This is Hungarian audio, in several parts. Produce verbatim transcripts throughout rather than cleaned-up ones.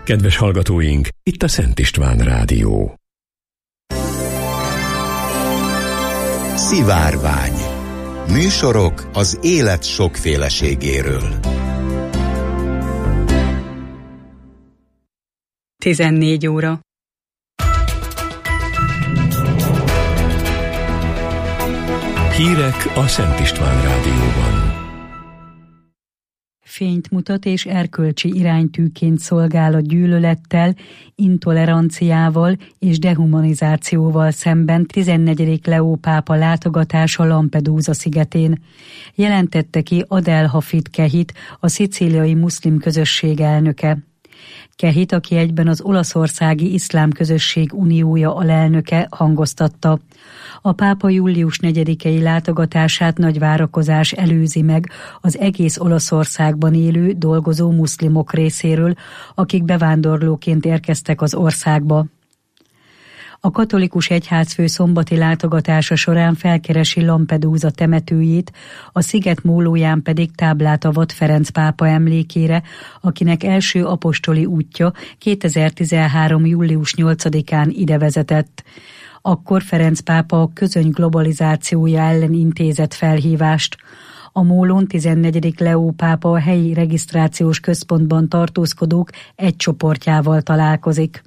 Kedves hallgatóink, itt a Szent István Rádió. Szivárvány. Műsorok az élet sokféleségéről. tizennégy óra. Hírek a Szent István Rádióban. Fényt mutat és erkölcsi iránytűként szolgál a gyűlölettel, intoleranciával és dehumanizációval szemben tizennegyedik Leó pápa látogatása Lampedusa szigetén. Jelentette ki Adel Hafid Kehit, a szicíliai muszlim közösség elnöke. Kehit, aki egyben az Olaszországi Iszlám Közösség Uniója alelnöke, hangoztatta: a pápa július negyedikei látogatását nagy várakozás előzi meg az egész Olaszországban élő, dolgozó muszlimok részéről, akik bevándorlóként érkeztek az országba. A katolikus egyházfő szombati látogatása során felkeresi Lampedusa temetőjét, a sziget mólóján pedig táblát avat Ferenc pápa emlékére, akinek első apostoli útja kétezer-tizenhárom. július nyolcadikán ide vezetett. Akkor Ferenc pápa a közöny globalizációja ellen intézett felhívást. A mólón tizennegyedik Leó pápa a helyi regisztrációs központban tartózkodók egy csoportjával találkozik.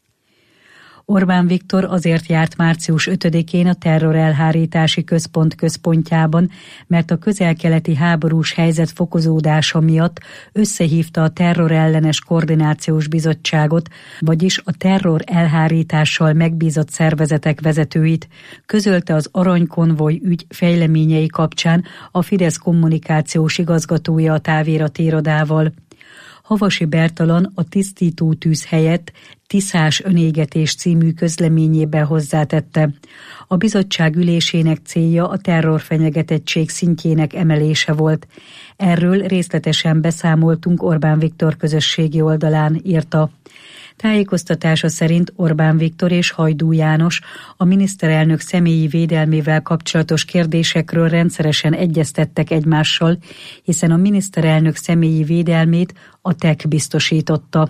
Orbán Viktor azért járt március ötödikén a terrorelhárítási központ központjában, mert a közel-keleti háborús helyzet fokozódása miatt összehívta a terrorellenes koordinációs bizottságot, vagyis a terror elhárítással megbízott szervezetek vezetőit, közölte az aranykonvoj ügy fejleményei kapcsán a Fidesz kommunikációs igazgatója a távirati irodával. Havasi Bertalan a tisztító tűz helyett Tiszás önégetés című közleményében hozzátette: a bizottság ülésének célja a terrorfenyegetettség szintjének emelése volt. Erről részletesen beszámoltunk Orbán Viktor közösségi oldalán, írta. Tájékoztatása szerint Orbán Viktor és Hajdú János a miniszterelnök személyi védelmével kapcsolatos kérdésekről rendszeresen egyeztettek egymással, hiszen a miniszterelnök személyi védelmét a té e ká biztosította.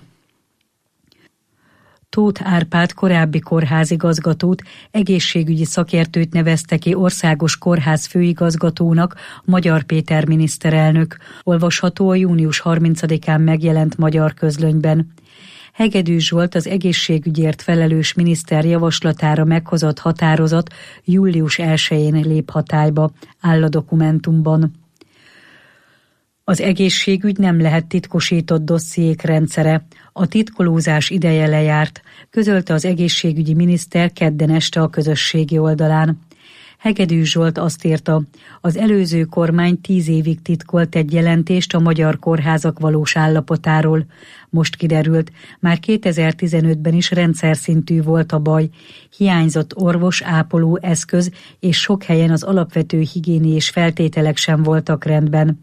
Tóth Árpád korábbi kórházigazgatót, egészségügyi szakértőt nevezte ki országos kórház főigazgatónak Magyar Péter miniszterelnök, olvasható a június harmincadikán megjelent Magyar Közlönyben. Hegedűs Zsolt, az egészségügyért felelős miniszter javaslatára meghozott határozat július elsején lép hatályba, áll a dokumentumban. Az egészségügy nem lehet titkosított dossziék rendszere. A titkolózás ideje lejárt, közölte az egészségügyi miniszter kedden este a közösségi oldalán. Hegedűs Zsolt azt írta: az előző kormány tíz évig titkolt egy jelentést a magyar kórházak valós állapotáról. Most kiderült, már kétezer-tizenötben is rendszerszintű volt a baj. Hiányzott orvos, ápoló, eszköz, és sok helyen az alapvető higiéniés feltételek sem voltak rendben.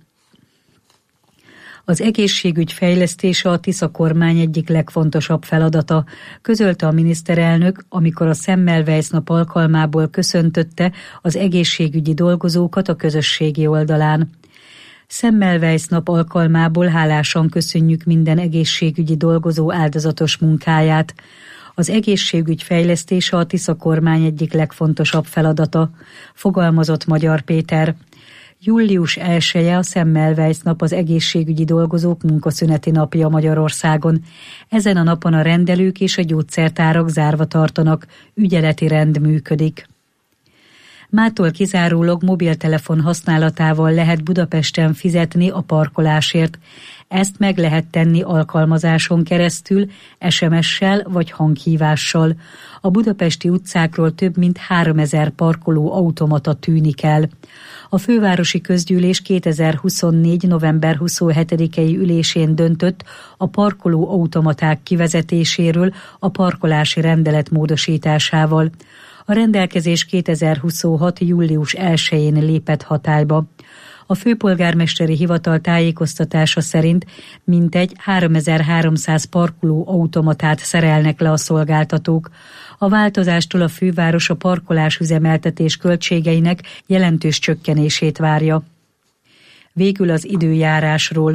Az egészségügy fejlesztése a Tisza kormány egyik legfontosabb feladata, közölte a miniszterelnök, amikor a Semmelweis nap alkalmából köszöntötte az egészségügyi dolgozókat a közösségi oldalán. Semmelweis nap alkalmából hálásan köszönjük minden egészségügyi dolgozó áldozatos munkáját. Az egészségügy fejlesztése a Tisza kormány egyik legfontosabb feladata, fogalmazott Magyar Péter. július elseje a Semmelweis nap, az egészségügyi dolgozók munkaszüneti napja Magyarországon. Ezen a napon a rendelők és a gyógyszertárak zárva tartanak, ügyeleti rend működik. Mától kizárólag mobiltelefon használatával lehet Budapesten fizetni a parkolásért. Ezt meg lehet tenni alkalmazáson keresztül, es em es-sel vagy hanghívással. A budapesti utcákról több mint háromezer parkoló automata tűnik el. A fővárosi közgyűlés kétezer-huszonnégy. november huszonhetedikei ülésén döntött a parkoló automaták kivezetéséről a parkolási rendelet módosításával. A rendelkezés kétezer-huszonhat. július elsején lépett hatályba. A főpolgármesteri hivatal tájékoztatása szerint mintegy háromezer-háromszáz parkoló automatát szerelnek le a szolgáltatók. A változástól a főváros a parkolás üzemeltetés költségeinek jelentős csökkenését várja. Végül az időjárásról.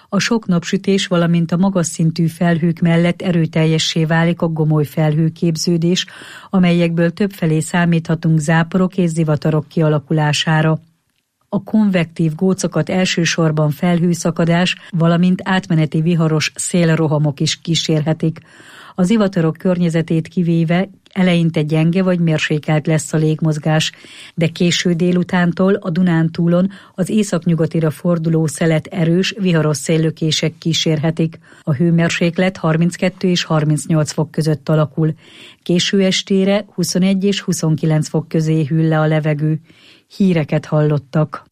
A sok napsütés, valamint a magas szintű felhők mellett erőteljessé válik a gomoly felhőképződés, amelyekből többfelé számíthatunk záporok és zivatarok kialakulására. A konvektív gócokat elsősorban felhőszakadás, valamint átmeneti viharos szélrohamok is kísérhetik. Az zivatarok környezetét kivéve eleinte gyenge vagy mérsékelt lesz a légmozgás, de késő délutántól a Dunántúlon az északnyugatira forduló szelet erős, viharos széllökések kísérhetik. A hőmérséklet harminckettő és harmincnyolc fok között alakul. Késő estére huszonegy és huszonkilenc fok közé hűl le a levegő. Híreket hallottak.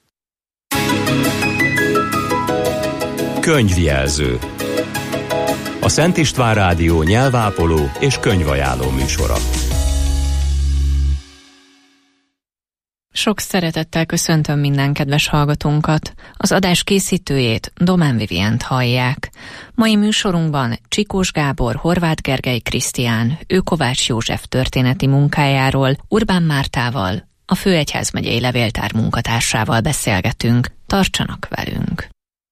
Könyvjelző. A Szent István Rádió nyelvápoló és könyvajánló műsora. Sok szeretettel köszöntöm minden kedves hallgatónkat. Az adás készítőjét, Domán Vivient hallják. Mai műsorunkban Csikós Gábor, Horváth Gergely Krisztián, ő Kovács József történeti munkájáról, Urbán Mártával, a Főegyházmegyei Levéltár munkatársával beszélgetünk. Tartsanak velünk!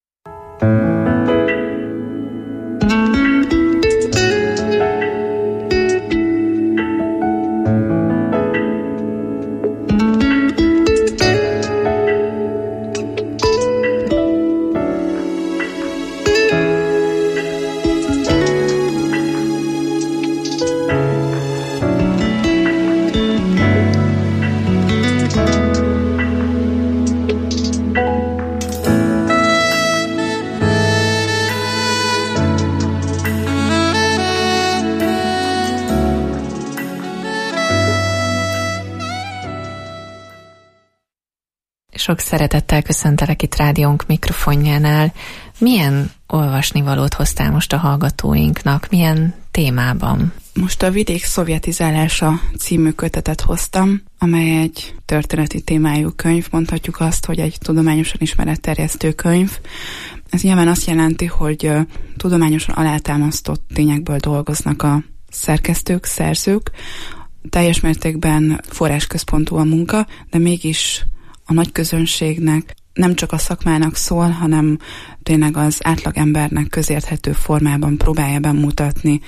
Sok szeretettel köszöntelek itt rádiónk mikrofonjánál. Milyen olvasnivalót hoztál most a hallgatóinknak? Milyen témában? Most a Vidék szovjetizálása című kötetet hoztam, amely egy történeti témájú könyv, mondhatjuk azt, hogy egy tudományosan ismeretterjesztő könyv. Ez nyilván azt jelenti, hogy tudományosan alátámasztott tényekből dolgoznak a szerkesztők, szerzők. Teljes mértékben forrásközpontú a munka, de mégis a nagy közönségnek nem csak a szakmának szól, hanem tényleg az átlagembernek közérthető formában próbálja bemutatni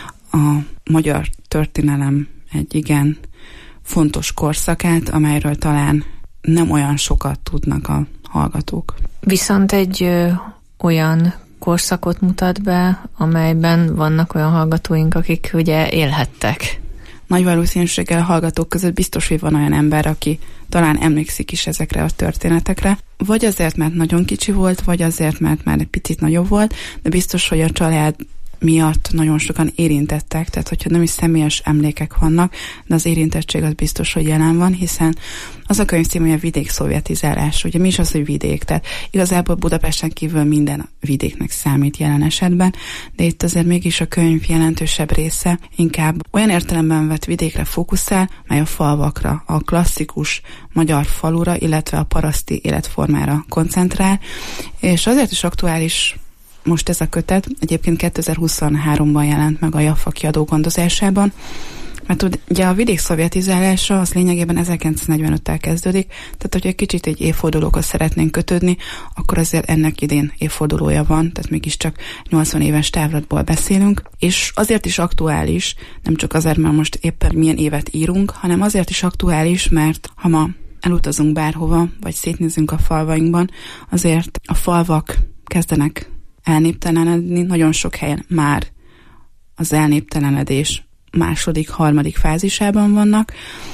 a magyar történelem egy igen fontos korszakát, amelyről talán nem olyan sokat tudnak a hallgatók. Viszont egy ö, olyan korszakot mutat be, amelyben vannak olyan hallgatóink, akik ugye élhettek. Nagy valószínűséggel a hallgatók között biztos, hogy van olyan ember, aki talán emlékszik is ezekre a történetekre. Vagy azért, mert nagyon kicsi volt, vagy azért, mert már egy picit nagyobb volt, de biztos, hogy a család miatt nagyon sokan érintettek, tehát hogyha nem is személyes emlékek vannak, de az érintettség az biztos, hogy jelen van, hiszen az a könyv cím, hogy a vidék szovjetizálás. Ugye mi is az, hogy vidék? Tehát igazából Budapesten kívül minden vidéknek számít jelen esetben, de itt azért mégis a könyv jelentősebb része inkább olyan értelemben vett vidékre fókuszál, mely a falvakra, a klasszikus magyar falura, illetve a paraszti életformára koncentrál, és azért is aktuális most ez a kötet, egyébként kétezer-huszonháromban jelent meg a Jaffa kiadó gondozásában, mert ugye a vidék szovjetizálása az lényegében ezerkilencszáznegyvenöttel kezdődik, tehát hogyha egy kicsit egy évfordulókat szeretnénk kötődni, akkor azért ennek idén évfordulója van, tehát mégiscsak nyolcvan éves távlatból beszélünk, és azért is aktuális, nem csak azért, mert most éppen milyen évet írunk, hanem azért is aktuális, mert ha ma elutazunk bárhova, vagy szétnézünk a falvainkban, azért a falvak kezdenek elnéptelenedni, nagyon sok helyen már az elnéptelenedés második, harmadik fázisában vannak,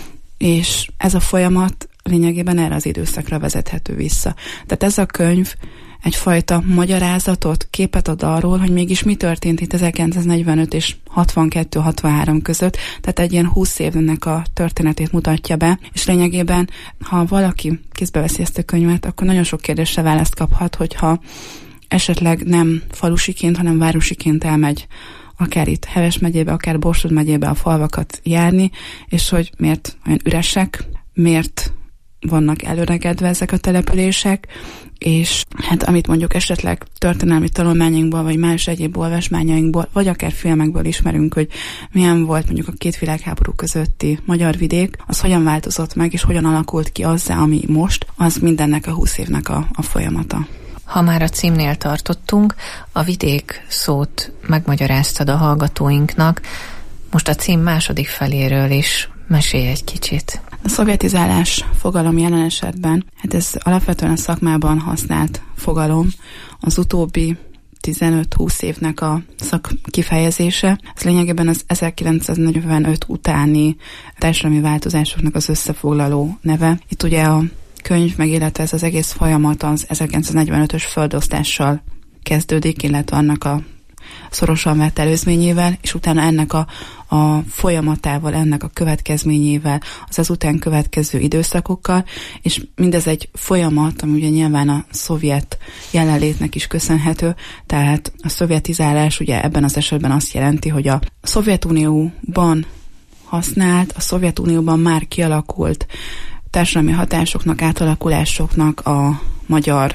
és ez a folyamat lényegében erre az időszakra vezethető vissza. Tehát ez a könyv egyfajta magyarázatot, képet ad arról, hogy mégis mi történt itt ezerkilencszáznegyvenöt és hatvankettő hatvanhárom között, tehát egy ilyen húsz évnek a történetét mutatja be, és lényegében, ha valaki kézbe veszi ezt a könyvet, akkor nagyon sok kérdésre választ kaphat, hogyha esetleg nem falusiként, hanem városiként elmegy akár itt Heves megyébe, akár Borsod megyébe a falvakat járni, és hogy miért olyan üresek, miért vannak előregedve ezek a települések, és hát amit mondjuk esetleg történelmi tanulmányainkból, vagy más egyéb olvasmányainkból, vagy akár filmekből ismerünk, hogy milyen volt mondjuk a két világháború közötti magyar vidék, az hogyan változott meg, és hogyan alakult ki azzá, ami most, az mindennek a húsz évnek a, a folyamata. Ha már a címnél tartottunk, a vidék szót megmagyaráztad a hallgatóinknak, most a cím második feléről is mesélj egy kicsit. A szovjetizálás fogalom jelen esetben, hát ez alapvetően a szakmában használt fogalom, az utóbbi tizenöt-húsz évnek a szakkifejezése. Ez lényegében az ezerkilencszáznegyvenöt utáni társadalmi változásoknak az összefoglaló neve. Itt ugye a könyv, meg illetve ez az egész folyamat az ezerkilencszáznegyvenötös földosztással kezdődik, illetve annak a szorosan vett előzményével, és utána ennek a, a folyamatával, ennek a következményével, az ezután következő időszakokkal, és mindez egy folyamat, ami ugye nyilván a szovjet jelenlétnek is köszönhető, tehát a szovjetizálás ugye ebben az esetben azt jelenti, hogy a Szovjetunióban használt, a Szovjetunióban már kialakult társadalmi hatásoknak, átalakulásoknak a magyar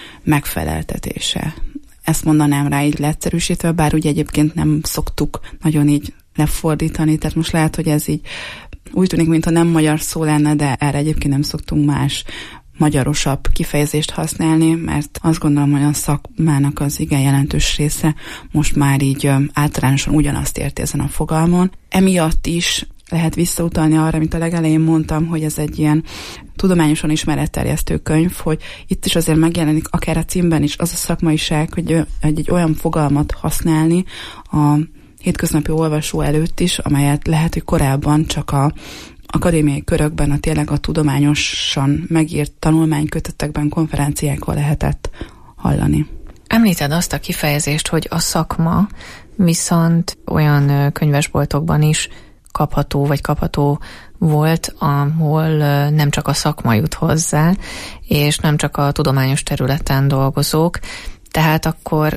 megfeleltetése. Ezt mondanám rá így leegyszerűsítve, bár ugye egyébként nem szoktuk nagyon így lefordítani, tehát most lehet, hogy ez így úgy tűnik, mintha nem magyar szó lenne, de erre egyébként nem szoktunk más magyarosabb kifejezést használni, mert azt gondolom, hogy a szakmának az igen jelentős része most már így általánosan ugyanazt érti ezen a fogalmon. Emiatt is lehet visszautalni arra, mint a legelején mondtam, hogy ez egy ilyen tudományosan ismeretterjesztő könyv, hogy itt is azért megjelenik akár a címben is az a szakmaiság, hogy egy, egy olyan fogalmat használni a hétköznapi olvasó előtt is, amelyet lehet, hogy korábban csak a akadémiai körökben, a tényleg a tudományosan megírt tanulmánykötetekben, konferenciákon lehetett hallani. Említed azt a kifejezést, hogy a szakma, viszont olyan könyvesboltokban is kapható, vagy kapható volt, ahol nem csak a szakma jut hozzá, és nem csak a tudományos területen dolgozók, tehát akkor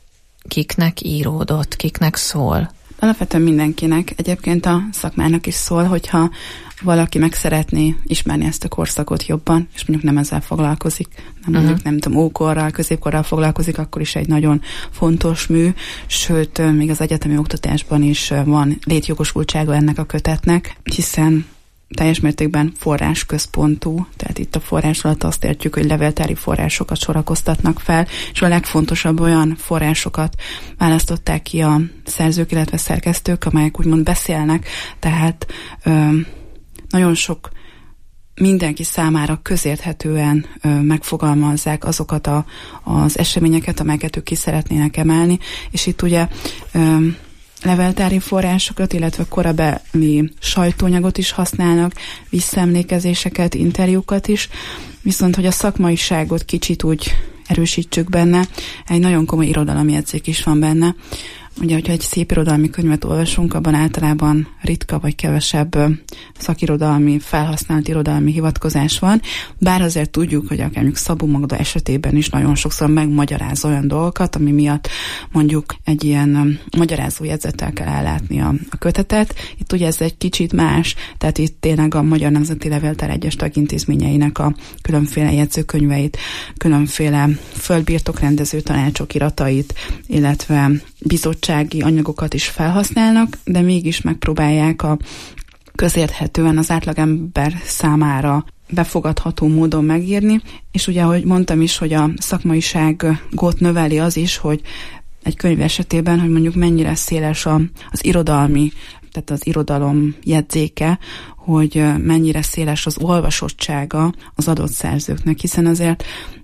kiknek íródott, kiknek szól? Alapvetően mindenkinek, egyébként a szakmának is szól, hogyha valaki meg szeretné ismerni ezt a korszakot jobban, és mondjuk nem ezzel foglalkozik, nem mondjuk uh-huh. nem tudom, ókorral, középkorral foglalkozik, akkor is egy nagyon fontos mű, sőt, még az egyetemi oktatásban is van létjogosultsága ennek a kötetnek, hiszen teljes mértékben forrásközpontú, tehát itt a forrás alatt azt értjük, hogy levéltári forrásokat sorakoztatnak fel, és a legfontosabb olyan forrásokat választották ki a szerzők, illetve szerkesztők, amelyek úgymond beszélnek, tehát ö, nagyon sok mindenki számára közérthetően ö, megfogalmazzák azokat a, az eseményeket, amelyeket ők ki szeretnének emelni, és itt ugye ö, levéltári forrásokat, illetve korabeli sajtóanyagot is használnak, visszaemlékezéseket, interjúkat is, viszont hogy a szakmaiságot kicsit úgy erősítsük benne, egy nagyon komoly irodalomjegyzék is van benne. Ugye, hogyha egy szép irodalmi könyvet olvasunk, abban általában ritka vagy kevesebb szakirodalmi, felhasznált irodalmi hivatkozás van, bár azért tudjuk, hogy akár mondjuk Szabó Magda esetében is nagyon sokszor megmagyaráz olyan dolgokat, ami miatt mondjuk egy ilyen magyarázójegyzettel kell ellátni a, a kötetet. Itt ugye ez egy kicsit más, tehát itt tényleg a Magyar Nemzeti Levéltár egyes tagintézményeinek a különféle jegyzőkönyveit, különféle földbirtokrendező tanácsok iratait, illetve bizottsági anyagokat is felhasználnak, de mégis megpróbálják a közérthetően az átlagember számára befogadható módon megírni, és ugye, ahogy mondtam is, hogy a szakmaiságot növeli az is, hogy egy könyv esetében, hogy mondjuk mennyire széles a, az irodalmi, tehát az irodalom jegyzéke, hogy mennyire széles az olvasottsága az adott szerzőknek, hiszen azért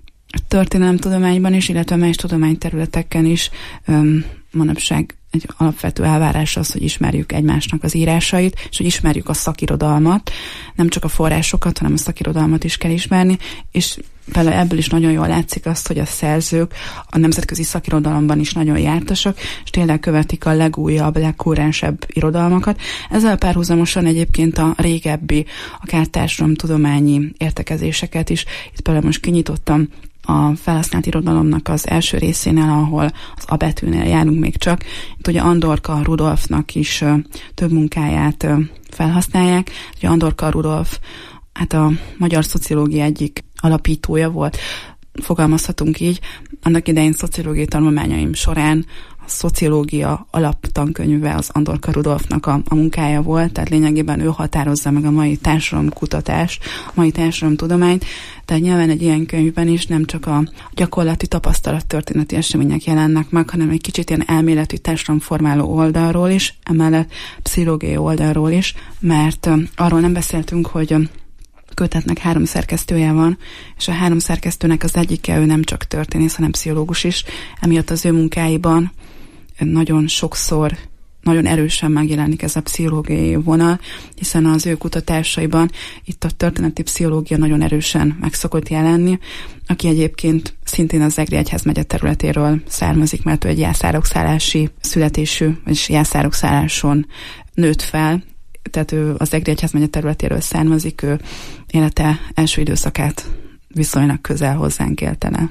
történelemtudományban is, illetve más tudományterületeken is öm, manapság egy alapvető elvárás az, hogy ismerjük egymásnak az írásait, és hogy ismerjük a szakirodalmat, nem csak a forrásokat, hanem a szakirodalmat is kell ismerni, és vele ebből is nagyon jól látszik azt, hogy a szerzők a nemzetközi szakirodalomban is nagyon jártasak, és tényleg követik a legújabb, legkúrensebb irodalmakat. Ezzel párhuzamosan egyébként a régebbi, akár társadalomtudományi értekezéseket is, itt például most kinyitottam a felhasznált irodalomnak az első részénél, ahol az A betűnél járunk még csak. Itt ugye Andorka Rudolfnak is ö, több munkáját ö, felhasználják. Ugye Andorka Rudolf, hát a magyar szociológia egyik alapítója volt, fogalmazhatunk így. Annak idején szociológiai tanulmányaim során a szociológia alaptankönyve az Andorka Rudolfnak a, a munkája volt, tehát lényegében ő határozza meg a mai társadalomkutatást, a mai társadalomtudományt, tehát nyilván egy ilyen könyvben is nem csak a gyakorlati tapasztalattörténeti események jelennek meg, hanem egy kicsit ilyen elméleti társadalomformáló oldalról is, emellett pszichológiai oldalról is, mert arról nem beszéltünk, hogy kötetnek három szerkesztője van, és a három szerkesztőnek az egyike, ő nem csak történész, hanem pszichológus is, emiatt az ő munkáiban nagyon sokszor, nagyon erősen megjelenik ez a pszichológiai vonal, hiszen az ő kutatásaiban itt a történeti pszichológia nagyon erősen meg szokott jelenni, aki egyébként szintén az Egri egyházmegye területéről származik, mert ő egy jászárokszállási születésű, vagyis jászárokszálláson nőtt fel, tehát ő az Egri egyházmegye területéről származik, ő élete első időszakát viszonylag közel hozzánk élte le.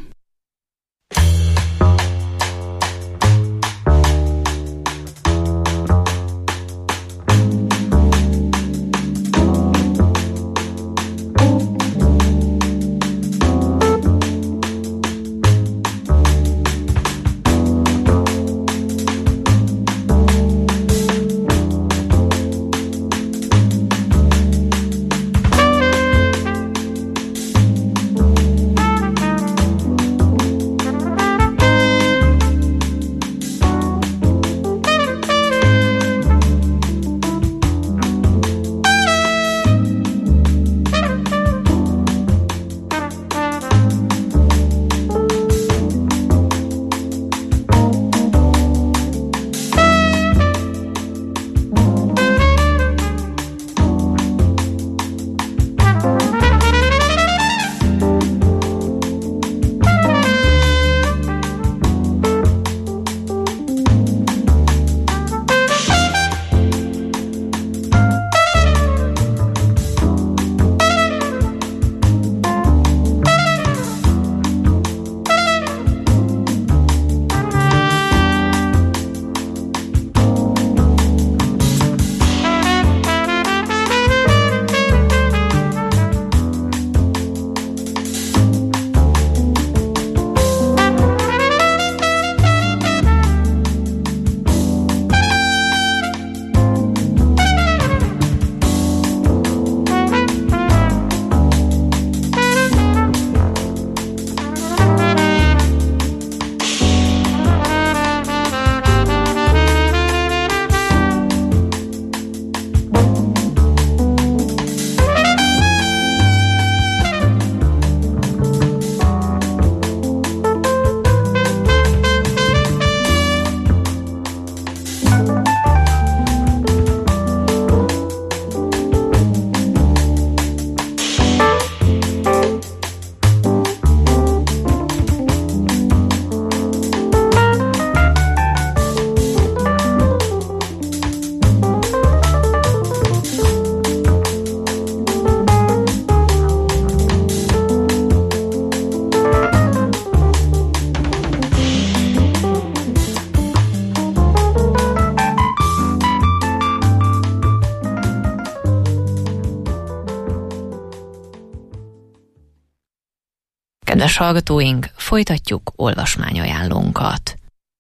Kedves hallgatóink, folytatjuk olvasmányajánlónkat.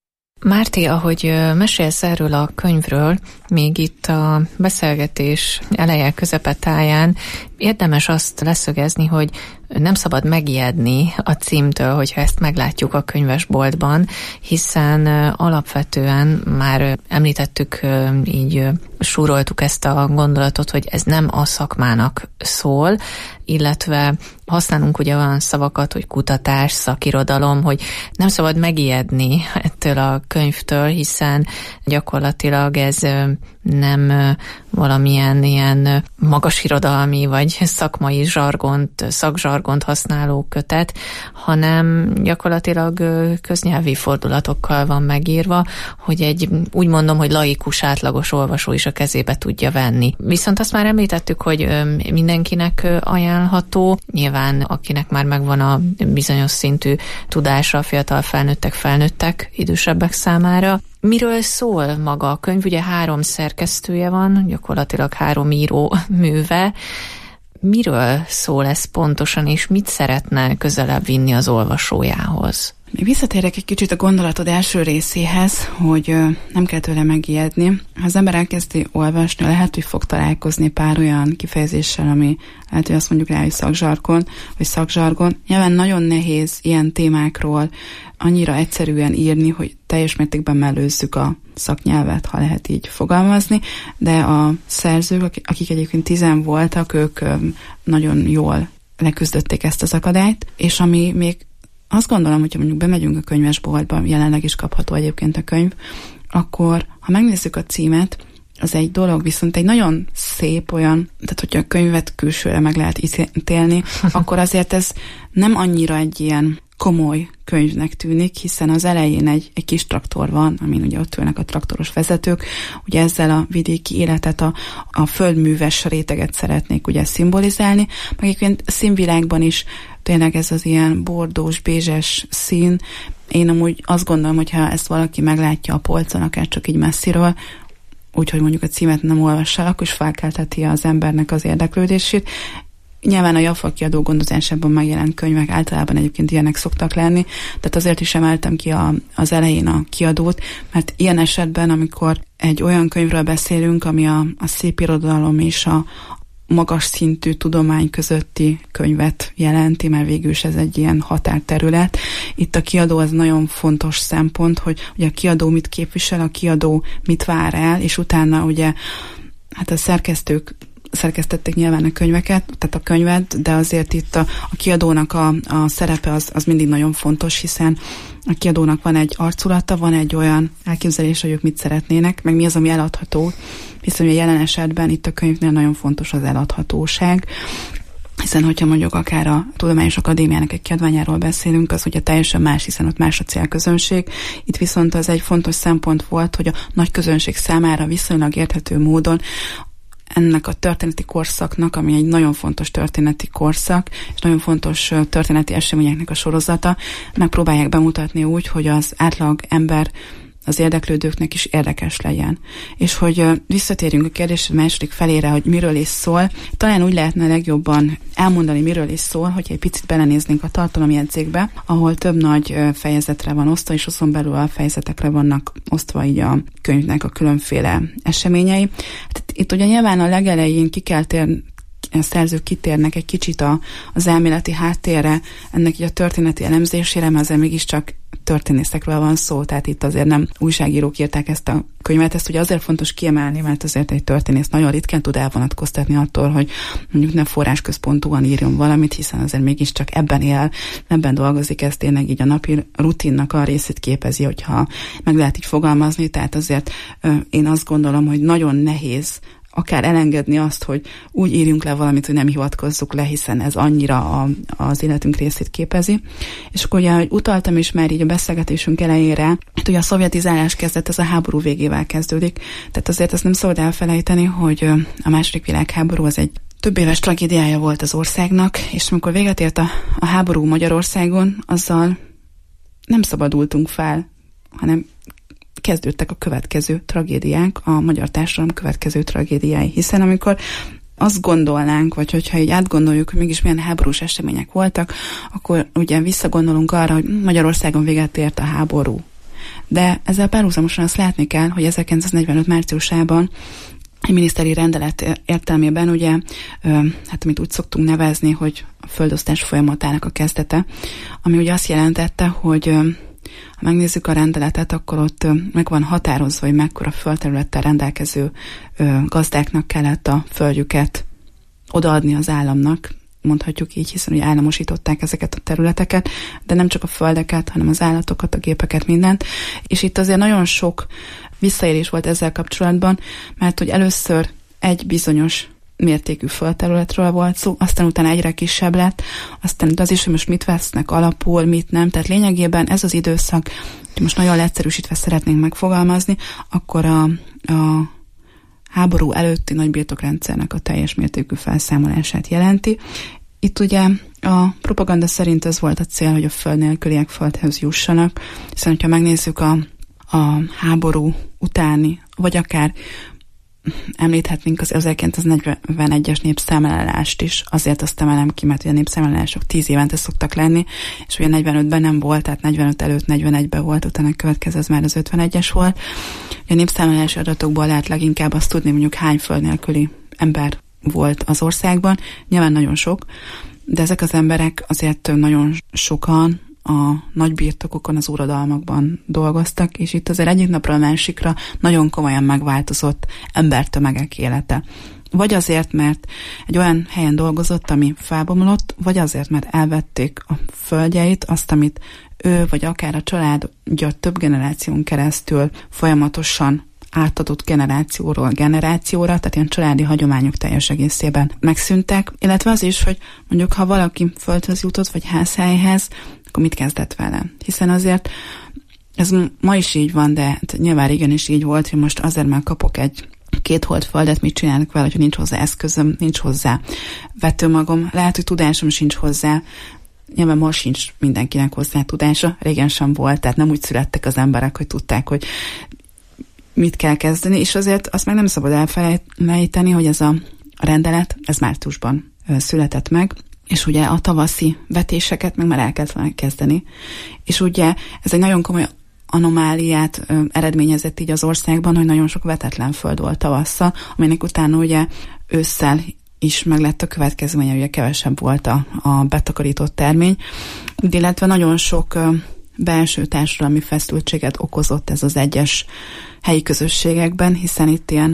Márti, ahogy mesélsz erről a könyvről, még itt a beszélgetés eleje közepetáján érdemes azt leszögezni, hogy nem szabad megijedni a címtől, hogyha ezt meglátjuk a könyvesboltban, hiszen alapvetően már említettük, így súroltuk ezt a gondolatot, hogy ez nem a szakmának szól, illetve használunk ugye olyan szavakat, hogy kutatás, szakirodalom, hogy nem szabad megijedni ettől a könyvtől, hiszen gyakorlatilag ez nem valamilyen ilyen magasirodalmi vagy szakmai zsargont, szakzsargont használó kötet, hanem gyakorlatilag köznyelvi fordulatokkal van megírva, hogy egy, úgy mondom, hogy laikus, átlagos olvasó is a kezébe tudja venni. Viszont azt már említettük, hogy mindenkinek ajánlható, nyilván akinek már megvan a bizonyos szintű tudása, fiatal felnőttek, felnőttek, idősebbek számára. Miről szól maga a könyv? Ugye három szerkesztője van, gyakorlatilag három író műve. Miről szól ez pontosan, és mit szeretne közelebb vinni az olvasójához? Még visszatérek egy kicsit a gondolatod első részéhez, hogy nem kell tőle megijedni. Ha az ember elkezdi olvasni, lehet, hogy fog találkozni pár olyan kifejezéssel, ami lehet, hogy azt mondjuk rá, hogy szakzsargon, vagy szakzsargon. Nyilván nagyon nehéz ilyen témákról annyira egyszerűen írni, hogy teljes mértékben mellőzzük a szaknyelvet, ha lehet így fogalmazni, de a szerzők, akik egyébként tizen voltak, ők nagyon jól leküzdötték ezt az akadályt, és ami még azt gondolom, hogyha mondjuk bemegyünk a könyvesboltba, jelenleg is kapható egyébként a könyv, akkor ha megnézzük a címet, az egy dolog, viszont egy nagyon szép olyan, tehát hogyha a könyvet külsőre meg lehet ítélni, akkor azért ez nem annyira egy ilyen komoly könyvnek tűnik, hiszen az elején egy, egy kis traktor van, amin ugye ott ülnek a traktoros vezetők, ugye ezzel a vidéki életet, a, a földműves réteget szeretnék ugye szimbolizálni, meg egyébként színvilágban is tényleg ez az ilyen bordós, bézses szín. Én amúgy azt gondolom, hogyha ezt valaki meglátja a polcon, akár csak így messziről, úgyhogy mondjuk a címet nem olvassa, akkor is felkeltheti az embernek az érdeklődését. Nyilván a Jaffa kiadó gondozásában megjelent könyvek általában egyébként ilyenek szoktak lenni, tehát azért is emeltem ki a, az elején a kiadót, mert ilyen esetben, amikor egy olyan könyvről beszélünk, ami a, a szépirodalom és a magas szintű tudomány közötti könyvet jelenti, mert végül is ez egy ilyen határterület. Itt a kiadó az nagyon fontos szempont, hogy ugye a kiadó mit képvisel, a kiadó mit vár el, és utána ugye hát a szerkesztők szerkesztették nyilván a könyveket, tehát a könyvet, de azért itt a, a kiadónak a, a szerepe az, az mindig nagyon fontos, hiszen a kiadónak van egy arculata, van egy olyan elképzelés, hogy ők mit szeretnének, meg mi az, ami eladható, hiszen a jelen esetben itt a könyvnél nagyon fontos az eladhatóság, hiszen hogyha mondjuk akár a Tudományos Akadémiának egy kiadványáról beszélünk, az ugye teljesen más, hiszen ott más a célközönség. Itt viszont az egy fontos szempont volt, hogy a nagy közönség számára viszonylag érthető módon ennek a történeti korszaknak, ami egy nagyon fontos történeti korszak, és nagyon fontos történeti eseményeknek a sorozata, megpróbálják bemutatni úgy, hogy az átlag ember, az érdeklődőknek is érdekes legyen. És hogy visszatérjünk a kérdés második felére, hogy miről is szól, talán úgy lehetne legjobban elmondani, miről is szól, hogyha egy picit belenéznénk a tartalomjegyzékbe, ahol több nagy fejezetre van osztva, és azon belül a fejezetekre vannak osztva így a könyvnek a különféle eseményei. Hát itt ugye nyilván a legelején ki kell térni, a szerzők kitérnek egy kicsit a, az elméleti háttérre, ennek így a történeti elemzésére, mert azért mégiscsak történészekről van szó, tehát itt azért nem újságírók írták ezt a könyvet, ezt ugye azért fontos kiemelni, mert azért egy történész nagyon ritkán tud elvonatkoztatni attól, hogy mondjuk nem forrásközpontúan írjon valamit, hiszen azért mégiscsak ebben él, ebben dolgozik, ez tényleg így a napi rutinnak a részét képezi, hogyha meg lehet így fogalmazni, tehát azért én azt gondolom, hogy nagyon nehéz akár elengedni azt, hogy úgy írjunk le valamit, hogy nem hivatkozzuk le, hiszen ez annyira a, az életünk részét képezi. És akkor ugye, hogy utaltam is már így a beszélgetésünk elejére, hogy ugye a szovjetizálás kezdett, ez a háború végével kezdődik. Tehát azért ezt nem szabad elfelejteni, hogy a második világháború az egy több éves tragédiája volt az országnak, és amikor véget ért a, a háború Magyarországon, azzal nem szabadultunk fel, hanem kezdődtek a következő tragédiák, a magyar társadalom következő tragédiái. Hiszen amikor azt gondolnánk, vagy hogyha így átgondoljuk, hogy mégis milyen háborús események voltak, akkor ugye visszagondolunk arra, hogy Magyarországon véget ért a háború. De ezzel párhuzamosan azt látni kell, hogy ezerkilencszáznegyvenöt márciusában egy miniszteri rendelet értelmében ugye, hát amit úgy szoktunk nevezni, hogy a földosztás folyamatának a kezdete, ami ugye azt jelentette, hogy ha megnézzük a rendeletet, akkor ott meg van határozva, hogy mekkora földterülettel rendelkező gazdáknak kellett a földjüket odaadni az államnak, mondhatjuk így, hiszen ugye államosították ezeket a területeket, de nem csak a földeket, hanem az állatokat, a gépeket, mindent. És itt azért nagyon sok visszaélés volt ezzel kapcsolatban, mert hogy először egy bizonyos mértékű földterületről volt szó, aztán utána egyre kisebb lett, aztán az is, hogy most mit vesznek alapul, mit nem, tehát lényegében ez az időszak, hogy most nagyon leegyszerűsítve szeretnénk megfogalmazni, akkor a, a háború előtti nagybirtokrendszernek a teljes mértékű felszámolását jelenti. Itt ugye a propaganda szerint ez volt a cél, hogy a föld nélküliek földhez jussanak, hiszen hogyha megnézzük a, a háború utáni, vagy akár említhetnénk az ezerkilencszáznegyvenegyes népszámlálást is, azért azt emelem ki, mert ugye a népszámlálások tíz évente szoktak lenni, és ugye negyvenötben nem volt, tehát negyvenöt előtt negyvenegyben volt, utána következő az már az ötvenegyes volt. Ugye a népszámlálási adatokból lehet leginkább azt tudni, mondjuk hány föld nélküli ember volt az országban, nyilván nagyon sok, de ezek az emberek azért nagyon sokan a nagy birtokokon, az uradalmakban dolgoztak, és itt azért egyik napról a másikra nagyon komolyan megváltozott embertömegek élete. Vagy azért, mert egy olyan helyen dolgozott, ami felbomlott, vagy azért, mert elvették a földjeit, azt, amit ő, vagy akár a családja több generáción keresztül folyamatosan átadott generációról generációra, tehát ilyen családi hagyományok teljes egészében megszűntek, illetve az is, hogy mondjuk ha valaki földhöz jutott, vagy házhelyhez, akkor mit kezdett vele? Hiszen azért ez ma is így van, de nyilván régen is így volt, hogy most azért már kapok egy két holdföldet, mit csinálnak vele, hogyha nincs hozzá eszközöm, nincs hozzá vetőmagom, lehet, hogy tudásom sincs hozzá, nyilván most sincs mindenkinek hozzá tudása, régen sem volt, tehát nem úgy születtek az emberek, hogy tudták, hogy mit kell kezdeni, és azért azt meg nem szabad elfelejteni, hogy ez a rendelet, ez márciusban született meg, és ugye a tavaszi vetéseket meg már el kellett volna kezdeni. És ugye ez egy nagyon komoly anomáliát ö, eredményezett így az országban, hogy nagyon sok vetetlen föld volt tavasszal, aminek utána ugye ősszel is meg lett a következménye, ugye kevesebb volt a, a betakarított termény, illetve nagyon sok ö, belső társadalmi feszültséget okozott ez az egyes helyi közösségekben, hiszen itt ilyen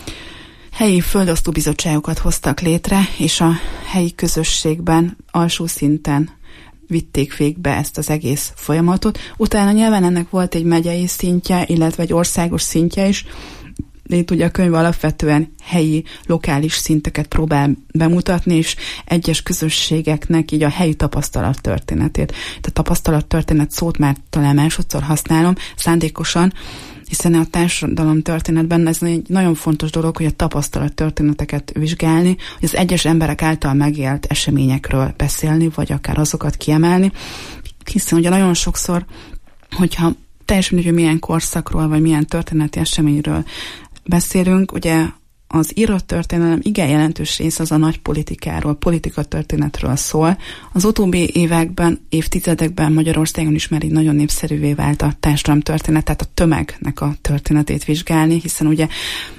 helyi földosztó bizottságokat hoztak létre, és a helyi közösségben alsó szinten vitték végbe ezt az egész folyamatot. Utána nyilván ennek volt egy megyei szintje, illetve egy országos szintje is. Itt ugye a könyv alapvetően helyi, lokális szinteket próbál bemutatni, és egyes közösségeknek így a helyi tapasztalat történetét. A tapasztalat történet szót már talán másodszor használom, szándékosan, hiszen a társadalom történetben ez egy nagyon fontos dolog, hogy a tapasztalat történeteket vizsgálni, hogy az egyes emberek által megélt eseményekről beszélni, vagy akár azokat kiemelni, hiszen ugye nagyon sokszor, hogyha teljesen mindegy, hogy milyen korszakról, vagy milyen történeti eseményről beszélünk, ugye az írott történelem igen jelentős rész az a nagy politikáról, politika történetről szól. Az utóbbi években, évtizedekben Magyarországon is már így nagyon népszerűvé vált a társadalom történet, tehát a tömegnek a történetét vizsgálni, hiszen ugye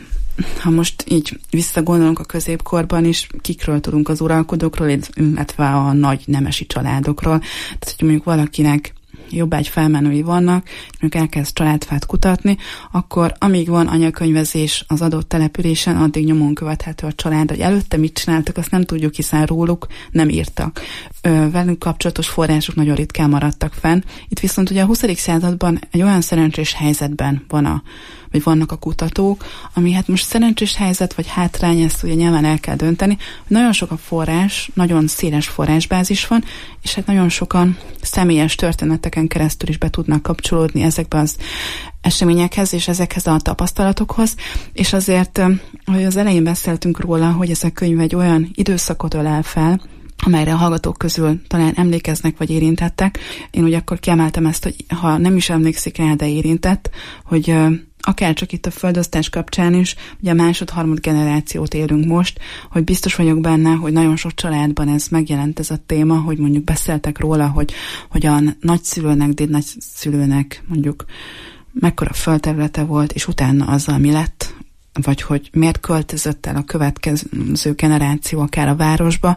ha most így visszagondolunk a középkorban is, kikről tudunk az uralkodókról, illetve a nagy nemesi családokról. Tehát, hogy mondjuk valakinek jobbágy felmenői vannak, mondjuk elkezd családfát kutatni, akkor amíg van anyakönyvezés az adott településen, addig nyomon követhető a család, hogy előtte mit csináltak, azt nem tudjuk, hiszen róluk nem írtak. Ö, velünk kapcsolatos források nagyon ritkán maradtak fenn. Itt viszont ugye a huszadik században egy olyan szerencsés helyzetben van a, vagy vannak a kutatók, ami hát most szerencsés helyzet, vagy hátrány, ezt ugye nyilván el kell dönteni, hogy nagyon sok a forrás, nagyon széles forrásbázis van, és hát nagyon sokan személyes történeteken keresztül is be tudnak kapcsolódni ezekbe az eseményekhez és ezekhez a tapasztalatokhoz, és azért, hogy az elején beszéltünk róla, hogy ez a könyv egy olyan időszakot ölel fel, amelyre a hallgatók közül talán emlékeznek vagy érintettek. Én ugye akkor kiemeltem ezt, hogy ha nem is emlékszik rá, de érintett, hogy akár csak itt a földösztás kapcsán is, ugye a másod-harmad generációt élünk most, hogy biztos vagyok benne, hogy nagyon sok családban ez megjelent ez a téma, hogy mondjuk beszéltek róla, hogy, hogy a nagyszülőnek, dédnagyszülőnek mondjuk mekkora földterülete volt, és utána azzal mi lett, vagy hogy miért költözött el a következő generáció akár a városba,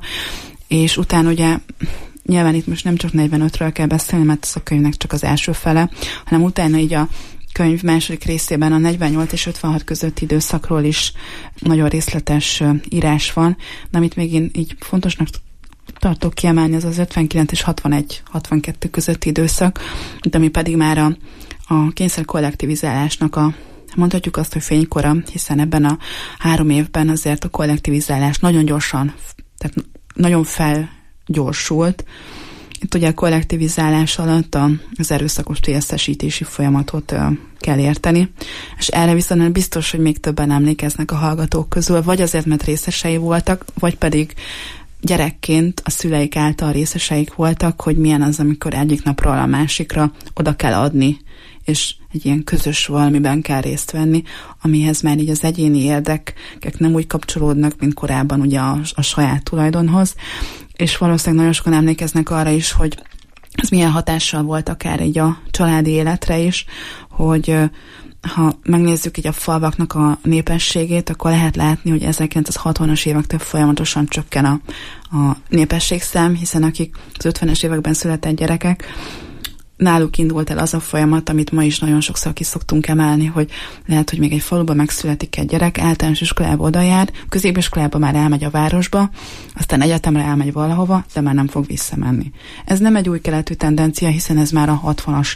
és utána ugye nyilván itt most nem csak negyvenötről kell beszélni, mert ez a könyvnek csak az első fele, hanem utána így a könyv második részében a negyvennyolc és ötvenhat közötti időszakról is nagyon részletes írás van, de amit még én így fontosnak tartok kiemelni, az az ötvenkilenc és hatvanegy hatvankettő közötti időszak, de ami pedig már a, a kényszer kollektivizálásnak a, mondhatjuk azt, hogy fénykora, hiszen ebben a három évben azért a kollektivizálás nagyon gyorsan, tehát nagyon felgyorsult. Itt ugye a kollektivizálás alatt az erőszakos részesítési folyamatot kell érteni, és erre viszont biztos, hogy még többen emlékeznek a hallgatók közül, vagy azért, mert részesei voltak, vagy pedig gyerekként a szüleik által részeseik voltak, hogy milyen az, amikor egyik napról a másikra oda kell adni, és egy ilyen közös valamiben kell részt venni, amihez már így az egyéni érdekek nem úgy kapcsolódnak, mint korábban ugye a, a saját tulajdonhoz, és valószínűleg nagyon sokan emlékeznek arra is, hogy ez milyen hatással volt akár így a családi életre is, hogy ha megnézzük így a falvaknak a népességét, akkor lehet látni, hogy ezerkilencszázhatvanas évektől folyamatosan csökken a, a népességszám, hiszen akik az ötvenes években született gyerekek, náluk indult el az a folyamat, amit ma is nagyon sokszor ki szoktunk emelni, hogy lehet, hogy még egy faluban megszületik egy gyerek, általános iskolába oda jár, középiskolába már elmegy a városba, aztán egyetemre elmegy valahova, de már nem fog visszamenni. Ez nem egy új keletű tendencia, hiszen ez már a hatvanas,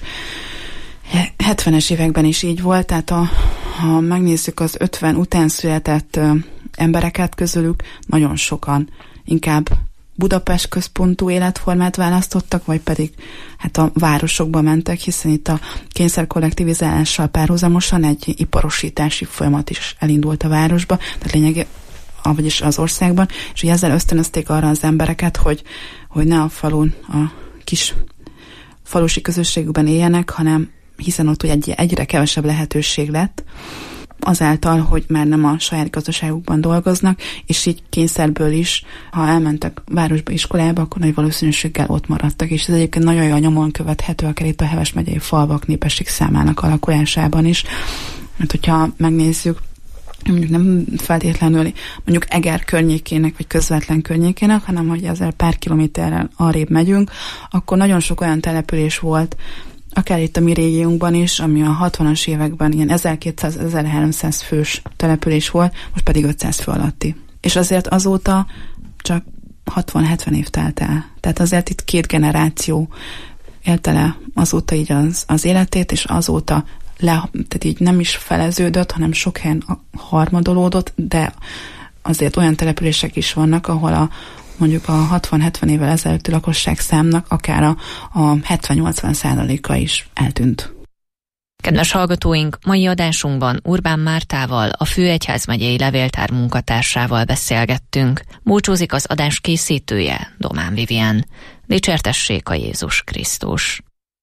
hetvenes években is így volt, tehát a, ha megnézzük az ötven után született ö, embereket közülük, nagyon sokan inkább Budapest központú életformát választottak, vagy pedig hát a városokba mentek, hiszen itt a kényszerkollektivizálással párhuzamosan egy iparosítási folyamat is elindult a városba, tehát lényegében, vagyis az országban, és ugye ezzel ösztönözték arra az embereket, hogy, hogy ne a falun, a kis falusi közösségükben éljenek, hanem hiszen ott ugye egy, egyre kevesebb lehetőség lett, azáltal, hogy már nem a saját gazdaságukban dolgoznak, és így kényszerből is, ha elmentek városba, iskolába, akkor nagy valószínűséggel ott maradtak, és ez egyébként nagyon jól nyomon követhető akár itt a Heves megyei falvak népesség számának alakulásában is, mert hogyha megnézzük, mondjuk nem feltétlenül mondjuk Eger környékének, vagy közvetlen környékének, hanem hogy ezzel pár kilométerrel arrébb megyünk, akkor nagyon sok olyan település volt, akár itt a mi régiónkban is, ami a hatvanas években ilyen ezerkétszáz-ezerháromszáz fős település volt, most pedig ötszáz fő alatti. És azért azóta csak hatvan-hetven év telt el. Tehát azért itt két generáció élte le azóta így az, az életét, és azóta le, tehát így nem is feleződött, hanem sok helyen harmadolódott, de azért olyan települések is vannak, ahol a mondjuk a hatvan-hetven évvel ezelőtti lakosság számnak akár a, a hetven-nyolcvan százaléka is eltűnt. Kedves hallgatóink, mai adásunkban Urbán Mártával, a Főegyházmegyei Levéltár munkatársával beszélgettünk. Búcsúzik az adás készítője, Domán Vivien. Dicsértessék a Jézus Krisztus!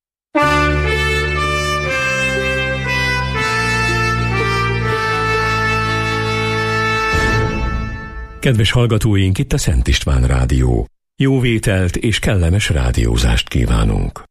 Kedves hallgatóink, itt a Szent István Rádió. Jó vételt és kellemes rádiózást kívánunk.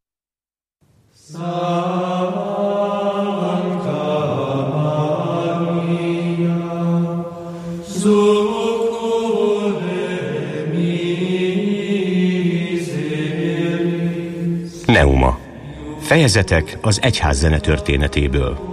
Neuma. Fejezetek az egyházzene történetéből.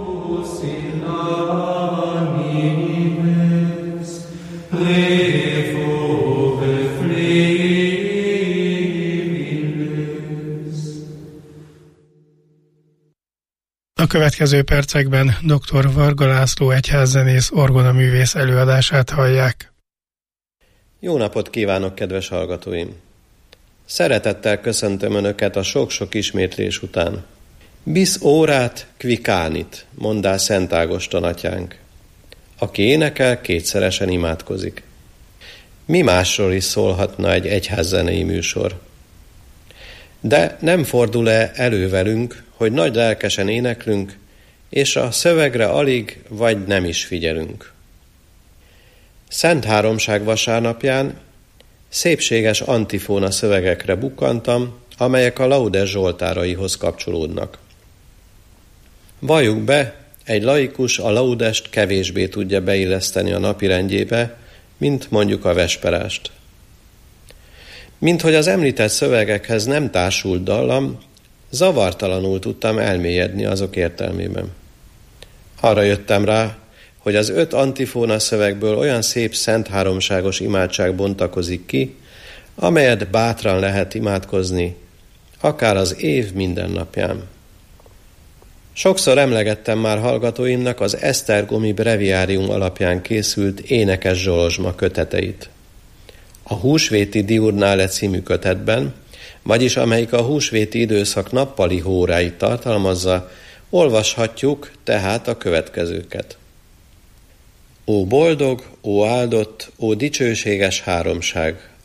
A következő percekben dr. Varga László egyházzenész orgonaművész előadását hallják. Jó napot kívánok, kedves hallgatóim! Szeretettel köszöntöm Önöket a sok-sok ismétlés után. Bis órát quicánit, mondá Szent Ágoston atyánk. Aki énekel, kétszeresen imádkozik. Mi másról is szólhatna egy egyházzenei műsor? De nem fordul-e elő velünk, hogy nagy lelkesen éneklünk, és a szövegre alig vagy nem is figyelünk? Szent Háromság vasárnapján szépséges antifóna szövegekre bukkantam, amelyek a Laudes zsoltáraihoz kapcsolódnak. Valljuk be, egy laikus a laudest kevésbé tudja beilleszteni a napirendjébe, mint mondjuk a vesperást. Mint hogy az említett szövegekhez nem társult dallam, zavartalanul tudtam elmélyedni azok értelmében. Arra jöttem rá, hogy az öt antifóna szövegből olyan szép szent háromságos imádság bontakozik ki, amelyet bátran lehet imádkozni, akár az év minden napján. Sokszor emlegettem már hallgatóimnak az esztergomi breviárium alapján készült énekes zsolozsma köteteit. A húsvéti diurnále című kötetben, vagyis amelyik a húsvéti időszak nappali hóráit tartalmazza, olvashatjuk tehát a következőket. Ó boldog, ó áldott, ó dicsőséges háromság,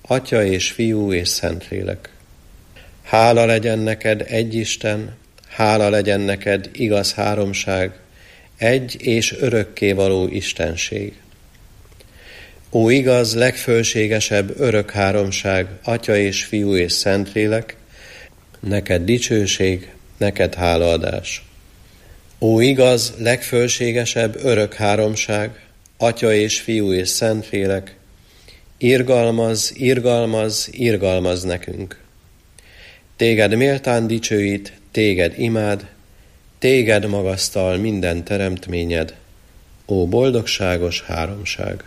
Atya és Fiú és Szentlélek. Hála legyen neked, egy Isten, hála legyen neked, igaz háromság, egy és örökkévaló Istenség. Ó igaz, legfölségesebb örök háromság, Atya és Fiú és Szentlélek, neked dicsőség, neked hálaadás. Ó igaz, legfölségesebb örök háromság, Atya és Fiú és Szentlélek, irgalmaz, irgalmaz, irgalmaz nekünk. Téged méltán dicsőít, téged imád, téged magasztal minden teremtményed, ó boldogságos háromság.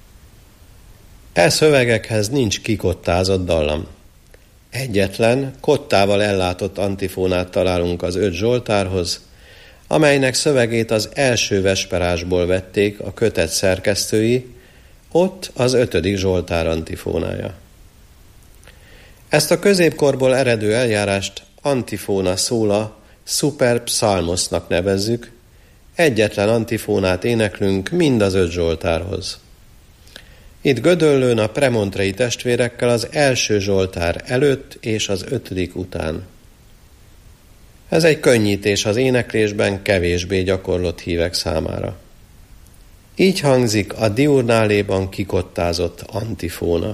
E szövegekhez nincs kikottázott dallam. Egyetlen, kottával ellátott antifónát találunk az öt zsoltárhoz, amelynek szövegét az első vesperásból vették a kötet szerkesztői, ott az ötödik zsoltár antifónája. Ezt a középkorból eredő eljárást antifóna szóla super psalmosnak nevezzük, egyetlen antifónát éneklünk mind az öt zsoltárhoz. Itt Gödöllőn a premontrei testvérekkel az első zsoltár előtt és az ötödik után. Ez egy könnyítés az éneklésben kevésbé gyakorlott hívek számára. Így hangzik a diurnáléban kikottázott antifóna.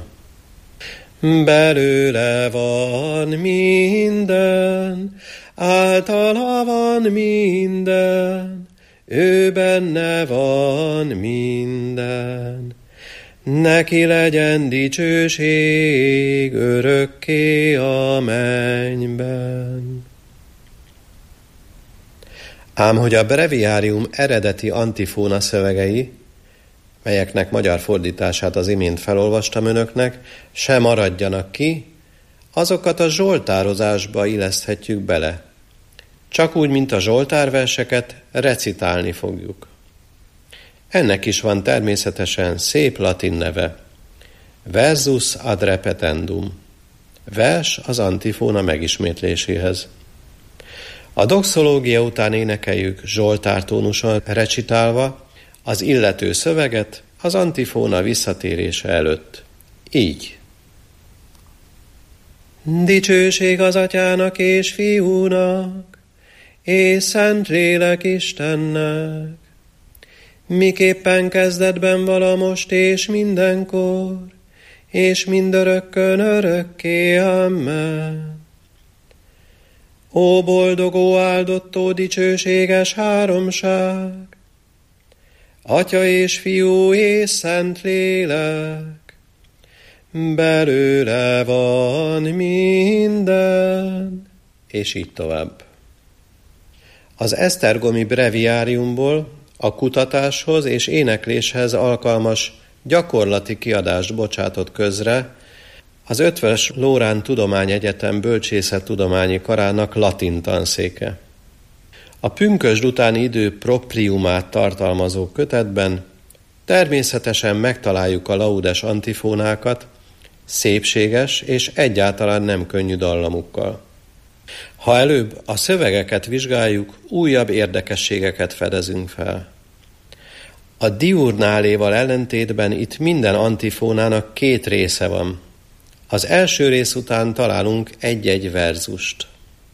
Belőle van minden, általa van minden, ő benne van minden. Neki legyen dicsőség örökké a mennyben. Ám hogy a breviárium eredeti antifóna szövegei, melyeknek magyar fordítását az imént felolvastam önöknek, se maradjanak ki, azokat a zsoltározásba illeszthetjük bele. Csak úgy, mint a zsoltárverseket recitálni fogjuk. Ennek is van természetesen szép latin neve. Versus ad repetendum. Vers az antifóna megismétléséhez. A doxológia után énekeljük zsoltártónuson recitálva az illető szöveget az antifóna visszatérése előtt. Így. Dicsőség az Atyának és Fiúnak, és Szentlélek Istennek, miképpen kezdetben vala most és mindenkor, és mindörökkön örökké. Amen. Ó boldog, ó áldott, ó dicsőséges háromság, Atya és Fiú és Szentlélek, belőle van minden, és így tovább. Az esztergomi breviáriumból a kutatáshoz és énekléshez alkalmas gyakorlati kiadást bocsátott közre az Ötvös Lórán Tudományegyetem Bölcsészettudományi Karának latin tanszéke. A pünkösd utáni idő propriumát tartalmazó kötetben természetesen megtaláljuk a laudes antifónákat, szépséges és egyáltalán nem könnyű dallamukkal. Ha előbb a szövegeket vizsgáljuk, újabb érdekességeket fedezünk fel. A diurnáléval ellentétben itt minden antifónának két része van. Az első rész után találunk egy-egy verzust.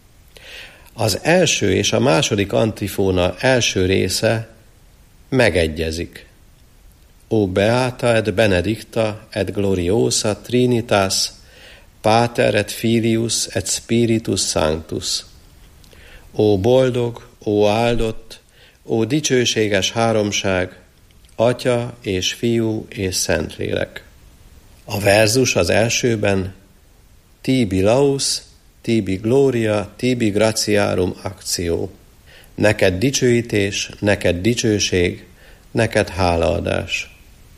Az első és a második antifóna első része megegyezik. O beata et benedicta et gloriosa Trinitas, Pater et Filius et Spiritus Sanctus. Ó boldog, ó áldott, ó dicsőséges háromság, Atya és Fiú és Szentlélek. A verzus az elsőben Tibi laus, tibi gloria, tibi gratiarum actio. Neked dicsőítés, neked dicsőség, neked hálaadás.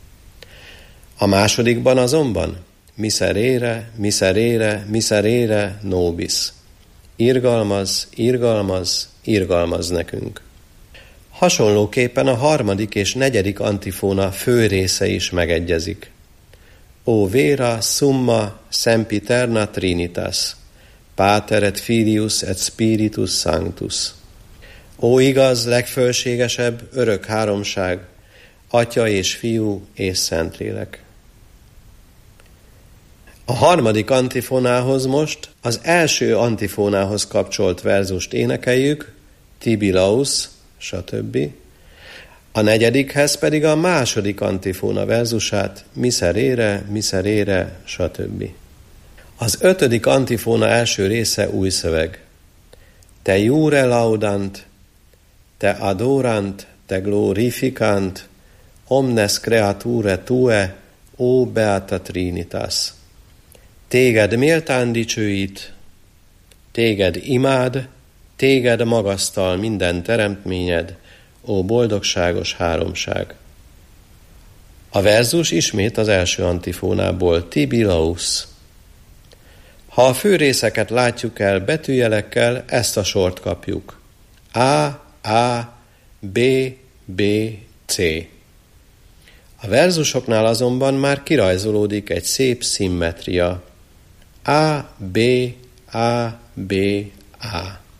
A másodikban azonban miserere, miserere, miserere nobis. Irgalmaz, irgalmaz, irgalmaz nekünk. Hasonlóképpen a harmadik és negyedik antifóna fő része is megegyezik. O vera summa sempiterna trinitas, Pater et Filius et Spiritus Sanctus. Ó igaz, legfölségesebb, örök háromság, Atya és Fiú és Szentlélek. A harmadik antifonához most az első antifónához kapcsolt verzust énekeljük, tibi laus, stb. A negyedikhez pedig a második antifóna verzusát, miserere, miserere, stb. Az ötödik antifóna első része új szöveg. Te iure laudant, te adorant, te glorificant, omnes creature tue, o beata trinitas. Téged méltán dicsőít, téged imád, téged magasztal minden teremtményed, ó boldogságos háromság. A verzus ismét az első antifónából, tibi laus. Ha a fő részeket látjuk el betűjelekkel, ezt a sort kapjuk. A, A, B, B, C. A verzusoknál azonban már kirajzolódik egy szép szimmetria. A, B, A, B, A.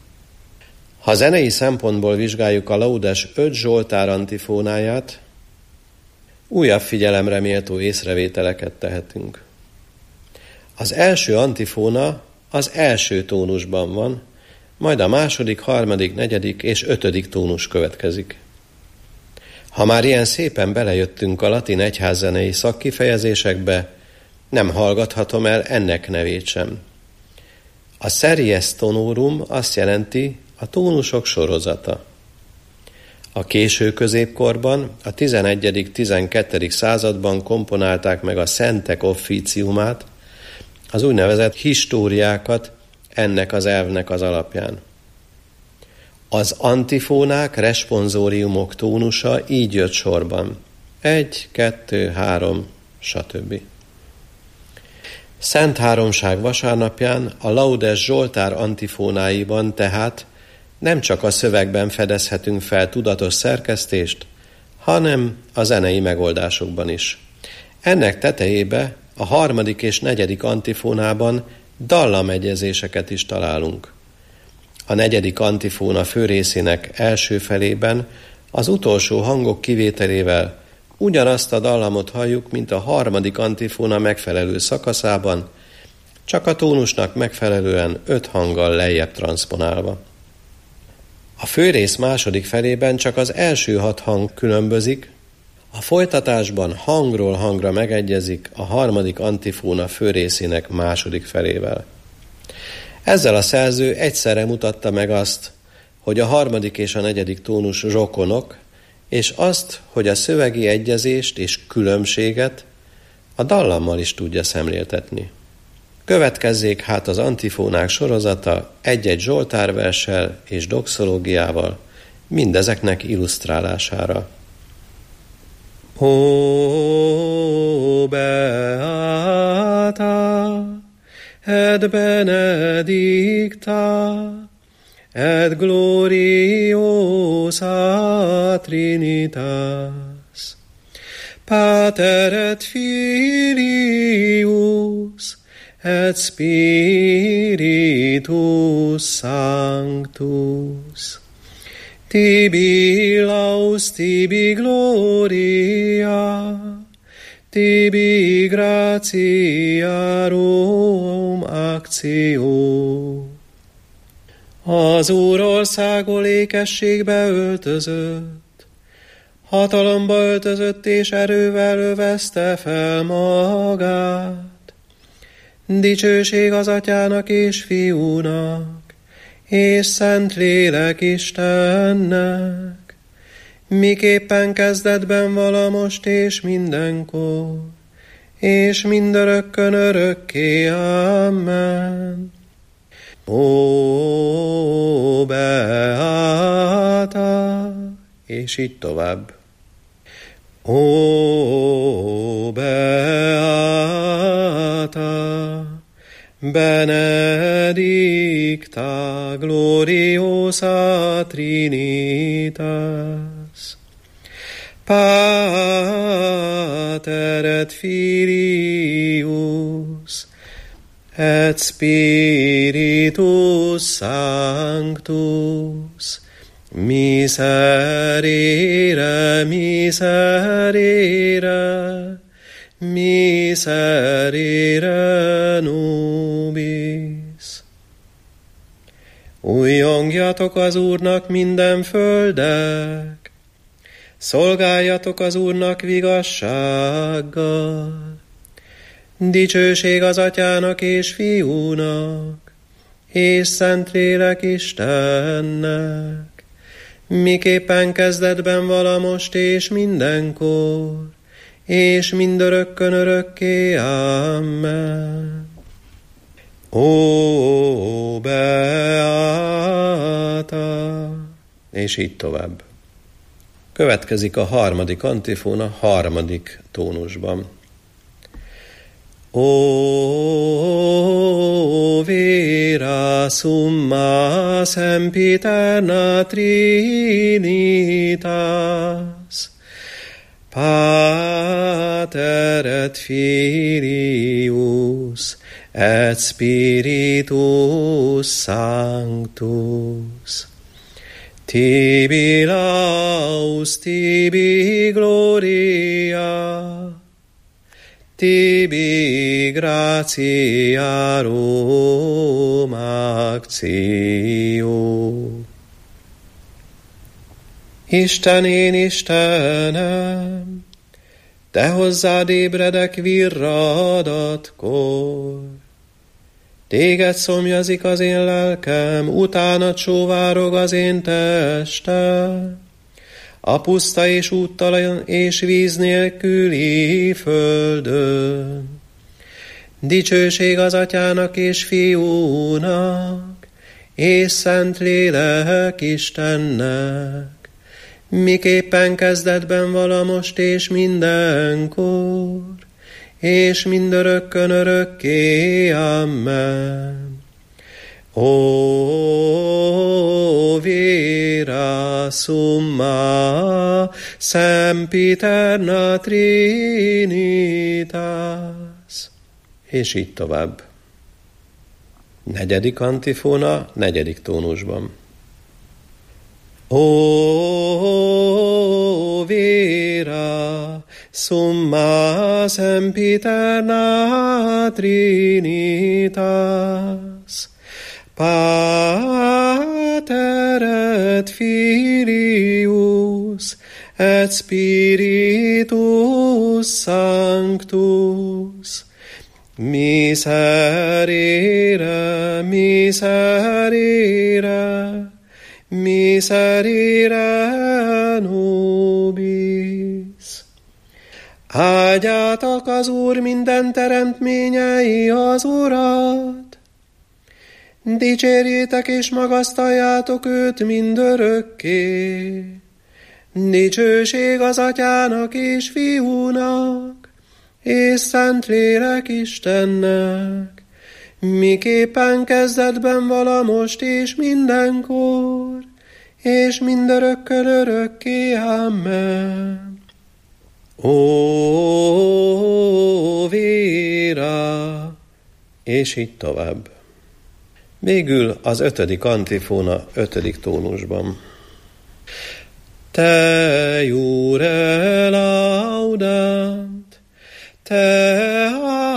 Ha zenei szempontból vizsgáljuk a Laudes öt Zsoltár antifónáját, újabb figyelemre méltó észrevételeket tehetünk. Az első antifóna az első tónusban van, majd a második, harmadik, negyedik és ötödik tónus következik. Ha már ilyen szépen belejöttünk a latin egyházzenei szakkifejezésekbe, nem hallgathatom el ennek nevét sem. A series tonorum azt jelenti a tónusok sorozata. A késő középkorban, a tizenegyedik-tizenkettedik században komponálták meg a szentek officiumát, az úgynevezett históriákat ennek az elvnek az alapján. Az antifónák, responsoriumok tónusa így jött sorban. Egy, kettő, három, stb. Szent Háromság vasárnapján a Laudes Zsoltár antifónáiban tehát nem csak a szövegben fedezhetünk fel tudatos szerkesztést, hanem a zenei megoldásokban is. Ennek tetejébe a harmadik és negyedik antifónában dallamegyezéseket is találunk. A negyedik antifóna főrészének első felében az utolsó hangok kivételével ugyanazt a dallamot halljuk, mint a harmadik antifóna megfelelő szakaszában, csak a tónusnak megfelelően öt hanggal lejjebb transzponálva. A főrész második felében csak az első hat hang különbözik, a folytatásban hangról hangra megegyezik a harmadik antifóna főrészének második felével. Ezzel a szerző egyszerre mutatta meg azt, hogy a harmadik és a negyedik tónus rokonok, és azt, hogy a szövegi egyezést és különbséget a dallammal is tudja szemléltetni. Következzék hát az antifónák sorozata egy-egy zsoltárverssel és doxológiával, mindezeknek illusztrálására. O beata, et benedicta, et gloriosa Trinitas, Pater et Filius, et Spiritus Sanctus. Tibi laus, tibi gloria, tibi gratiarum actio. Az Úr országol ékességbe öltözött, hatalomba öltözött és erővel övezte fel magát. Dicsőség az Atyának és Fiúnak, és Szentlélek Istennek, miképpen kezdetben vala most és mindenkor, és mindörökkön örökké. Amen. Ó, beáta, és így tovább. Ó, beáta, benedicta gloriosa Trinitas, Pater et Filius, et Spiritus Sanctus, miserere, miserere, miserere, Szolgáljatok az Úrnak minden földek, szolgáljatok az Úrnak vigassággal. Dicsőség az Atyának és Fiúnak, és Szentlélek Istennek, miképpen kezdetben vala most és mindenkor, és mindörökkön örökké. Amen. Ó, Beáta! És így tovább. Következik a harmadik antifóna harmadik tónusban. O vera summa sempiterna trinitas, Pater et Filius et Spiritus Sanctus, tibi laus, tibi gloria, tibi gratia Rom actio. Isten, én Istenem, te hozzád ébredek virradatkor. Téged szomjazik az én lelkem, utána csóvárog az én testem. A puszta és úttalan és víz nélküli földön. Dicsőség az Atyának és Fiúnak, és Szentlélek Istennek, miképpen kezdetben vala most és mindenkor, és mindörökkön örökké. Amen. O vera summa sempiterna trinitas. És így tovább. Negyedik antifóna, negyedik tónusban. O vera summa sempiterna trinitas, Pater et Filius et Spiritus Sanctus, miserere, miserere, miserere nobis. Áldjátok az Úr minden teremtményei az Urat, dicsérjétek és magasztaljátok őt mindörökké. Dicsőség az Atyának és Fiúnak, és Szentlélek Istennek, miképpen kezdetben vala most és mindenkor, és mindörökkön örökké. Amen. Ó, véra! És így tovább. Végül az ötödik antifóna ötödik tónusban. Te jure laudant, te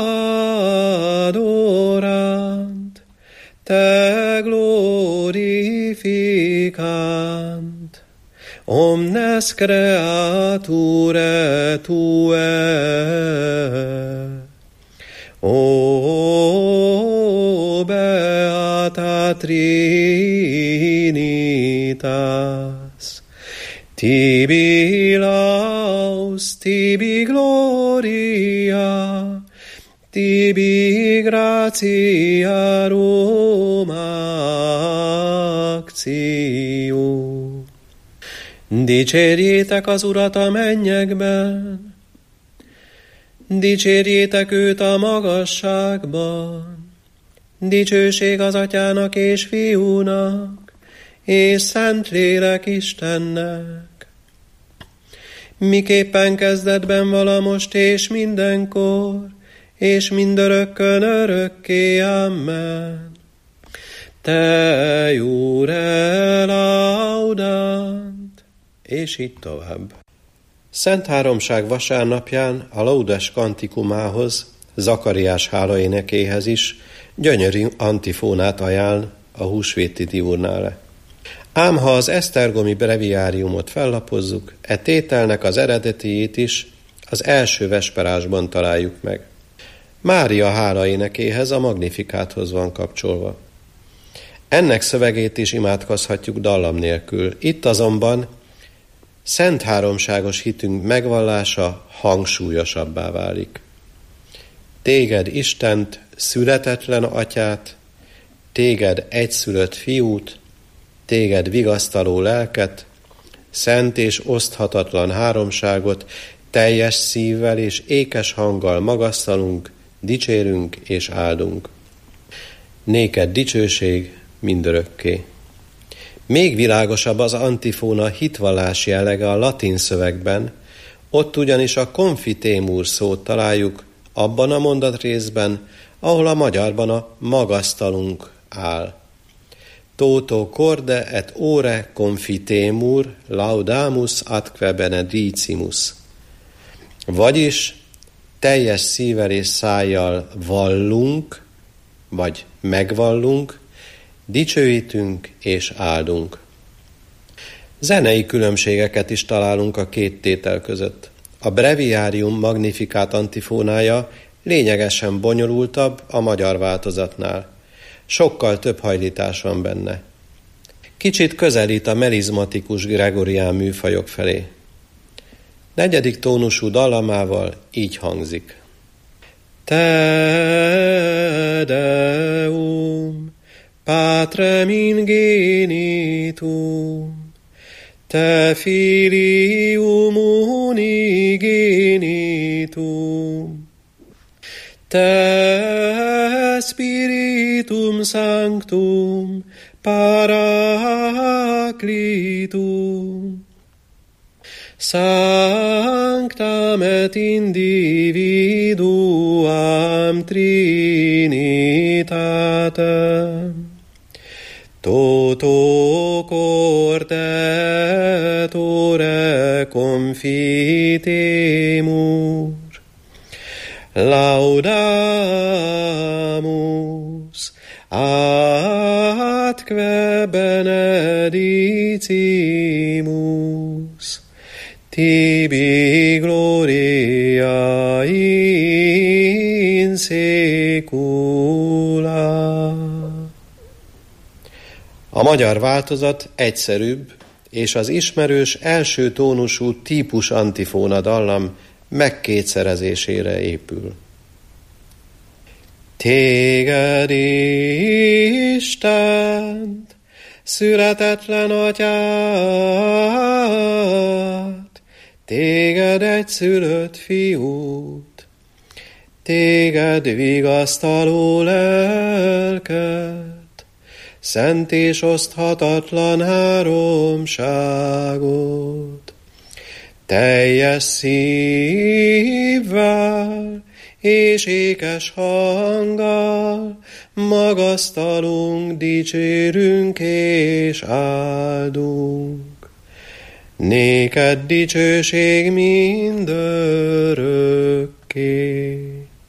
adorant, te glorificant, omnes creature tue. O beata Trinitas, tibi laus, tibi gloria, tibi gratia Rom actio. Dicsérjétek az Urat a mennyekben, dicsérjétek őt a magasságban. Dicsőség az Atyának és Fiúnak, és Szentlélek Istennek, miképpen kezdetben vala most és mindenkor, és mindörökkön örökké. Amen. Te jure laudant, és így tovább. Szent Háromság vasárnapján a laudes kantikumához, Zakariás hálaénekéhez is gyönyörű antifónát ajánl a húsvéti diurnále. Ám ha az esztergomi breviáriumot fellapozzuk, e tételnek az eredetiét is az első vesperásban találjuk meg. Mária hálaénekéhez, a Magnifikáthoz van kapcsolva. Ennek szövegét is imádkozhatjuk dallam nélkül. Itt azonban szent háromságos hitünk megvallása hangsúlyosabbá válik. Téged Istent, születetlen atyát, téged egyszülött fiút, téged vigasztaló lelket, szent és oszthatatlan háromságot teljes szívvel és ékes hanggal magasztalunk, dicsérünk és áldunk. Néked dicsőség mindörökké. Még világosabb az antifóna hitvallás jellege a latin szövegben, ott ugyanis a konfitémur szót találjuk abban a mondatrészben, ahol a magyarban a magasztalunk áll. Toto corde et ore confitemur laudamus atque benedicimus. Vagyis teljes szívvel és szájjal vallunk, vagy megvallunk, dicsőítünk és áldunk. Zenei különbségeket is találunk a két tétel között. A breviárium Magnifikát antifónája lényegesen bonyolultabb a magyar változatnál. Sokkal több hajlítás van benne. Kicsit közelít a melizmatikus gregorián műfajok felé. Negyedik tónusú dallamával így hangzik. Te Deum, Patrem ingenitum, Te Filium unigenitum, Te Spiritum Sanctum Paraclitum, Sanctam et individuam Trinitatem, Toto cordet ore confitemur, Laudamus atque benedicimus, Tibi gloria in secula. A magyar változat egyszerűbb, és az ismerős első tónusú típus antifóna dallam megkétszerezésére épül. Téged Istent, születetlen atyát, téged egyszülött fiút, téged vigasztaló lelket, szent és oszthatatlan háromságot, teljes szívvel és ékes hanggal magasztalunk, dicsérünk és áldunk. Néked dicsőség mindörökké.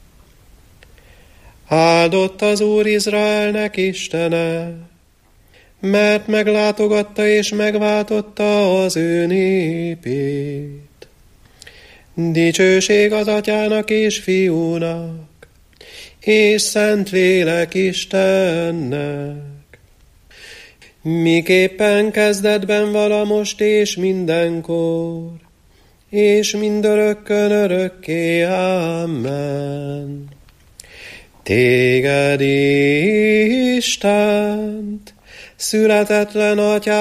Áldott az Úr Izraelnek Istene, mert meglátogatta és megváltotta az ő népét. Dicsőség az Atyának és Fiúnak, és Szentlélek Istennek, miképpen kezdetben vala most és mindenkor, és mindörökkön örökké. Amen. Téged Istent, születetlen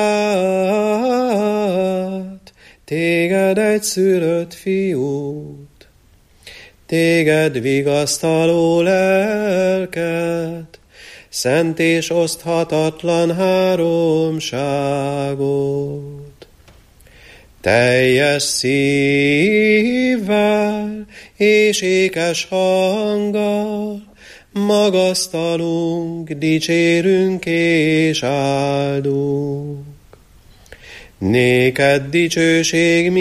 atyát, téged egyszülött fiút, téged vigasztaló lelket, szent és oszthatatlan háromságot, teljes szívvel és ékes hanggal magasztalunk, dicsérünk és áldunk. Néked dicsőség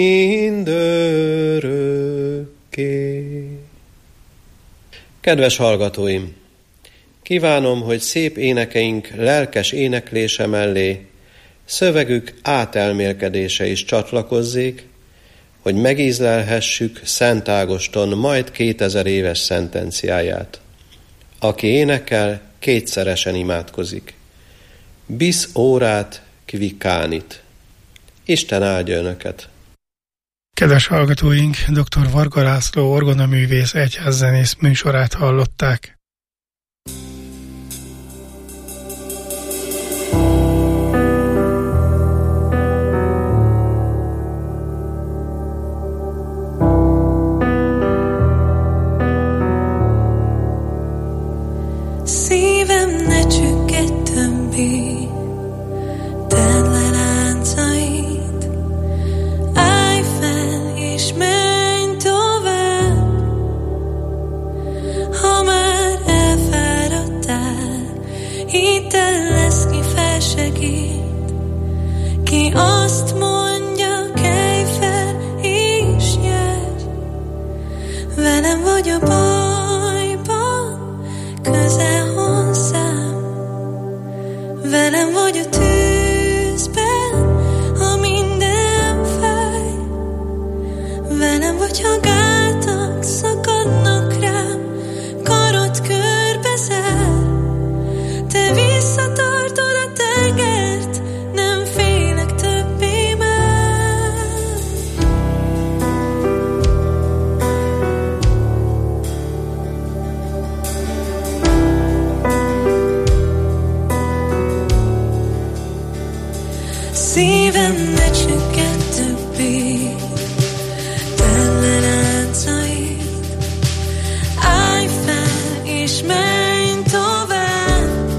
mindörökké. Kedves hallgatóim! Kívánom, hogy szép énekeink lelkes éneklése mellé szövegük átelmélkedése is csatlakozzék, hogy megízlelhessük Szent Ágoston majd kétezer éves szentenciáját. Aki énekel, kétszeresen imádkozik. Bis órát qui canit. Isten áldja önöket! Kedves hallgatóink, dr. Varga László orgonaművész egyházzenész műsorát hallották. Szívem ne csüggedj többé, tedd le láncait, állj fel és menj tovább. Ha már elfáradtál, hidd el, lesz ki felsegít, ki azt mondja, kelj fel és járj. Velem vagy a bajban, közel hozzám, velem vagy a tűzben, ha minden fáj, velem vagy, ha gátak szakadnak rám, karod körbe zár, te visszatartod a tengert, nem félek többé már. Szívem ne csüggedj többé, tedd le láncait, állj fel és menj tovább.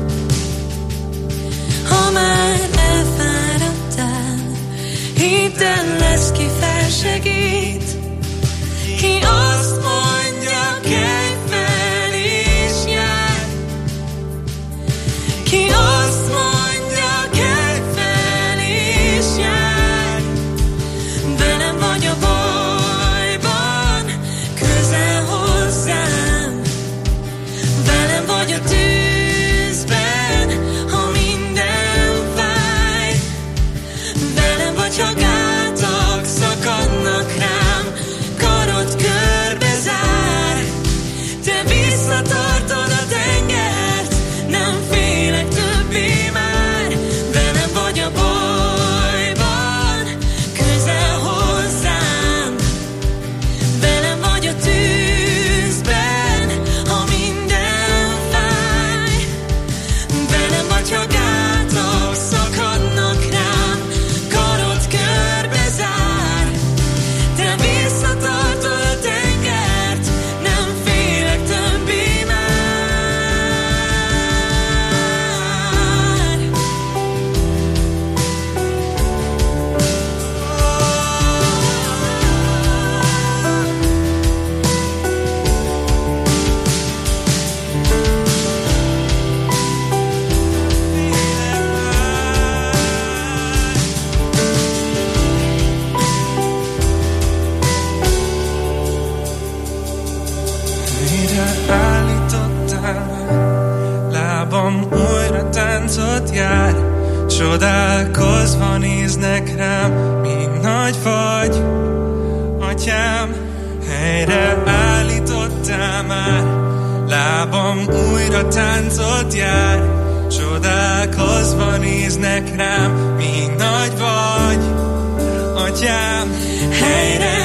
Ha már elfáradtál, hidd el, lesz ki felsegít, ki azt mondja, kelj fel és járj, ki azt mondja, kelj fel és járj. Velem vagy a bajban, közel hozzám, velem vagy a tűzben, ha minden fáj, velem vagy, ha gátak szakadnak rám, karod körbe zár, te visszatartod a tengert, nem félek többé már. Velem vagy a bajban, közel hozzám, velem vagy a tűzben, ha minden fáj, velem vagy, ha gátak szakadnak rám, karod körbe zár, te visszatartod a tengert, nem félek többé már. Mire állítottál már, lábam újra táncot jár, csodálkozva néznek rám, mi nagy vagy, atyám. Helyre állítottál már, lábam újra táncot jár, csodálkozva néznek rám, mi nagy vagy, atyám. Helyre